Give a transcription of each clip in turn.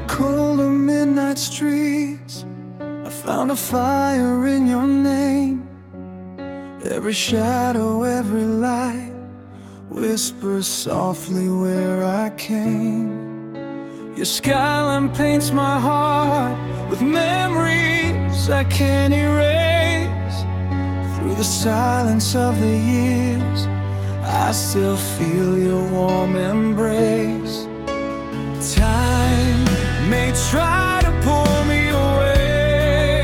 cold of midnight streets, I found a fire in your name. Every shadow, every light whispers softly where I came. Your skyline paints my heart with memories I can't erase. Through the silence of the years, I still feel your warm embrace. Time may try to pull me away,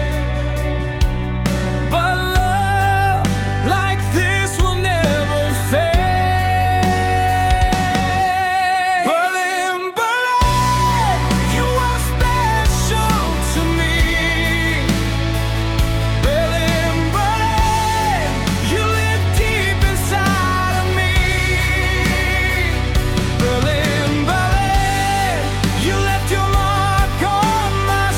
but love like this will never fade. Berlin, Berlin, you are special to me. Berlin, Berlin, you live deep inside of me. Berlin, Berlin, you left your mark on my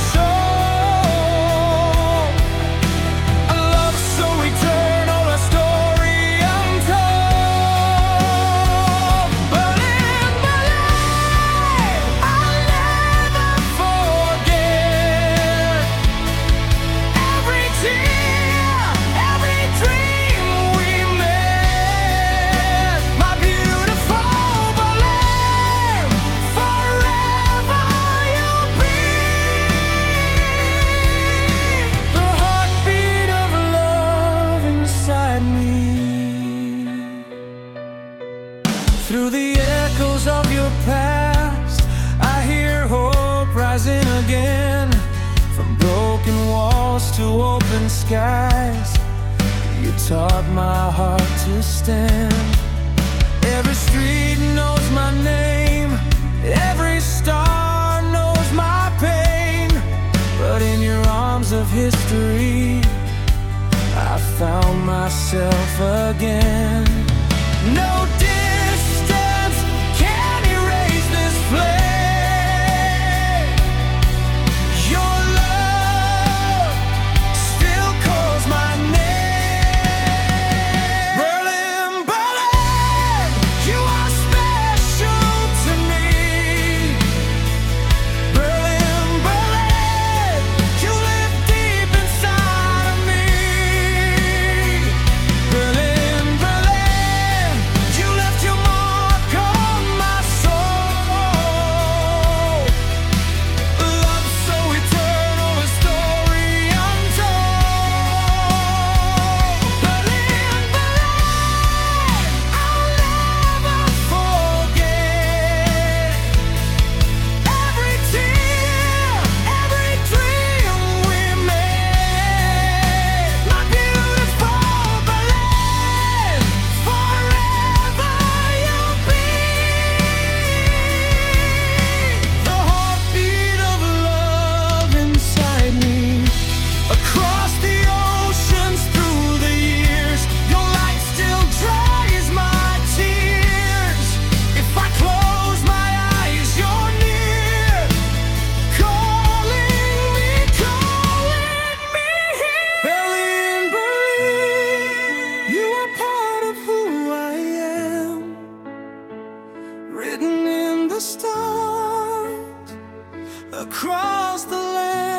soul. A love so eternal, a story untold. Berlin, Berlin, I'll never forget every tear, every dream we made. My beautiful Berlin, forever you'll be. The heartbeat of love inside me. Through the echoes of your past, I hear hope rising again. From broken walls to open skies, you taught my heart to stand. Every street knows my name, every star knows my pain. But in your arms of history, I found myself again. No distance can erase this flame. Your love still calls my name. Berlin, Berlin, you are special to me. Berlin, Berlin, you live deep inside of me. Berlin, Berlin, you left your mark on my soul. Love so eternal, a story untold. Berlin, Berlin, I'll never forget every tear, every dream we made. My beautiful Berlin, forever you'll be. The heartbeat of love inside me. Across the oceans, through the years, your light still dries my tears. If I close my eyes, you're near, calling me here. Berlin, Berlin, you are part of who I am, written in the stars across the land.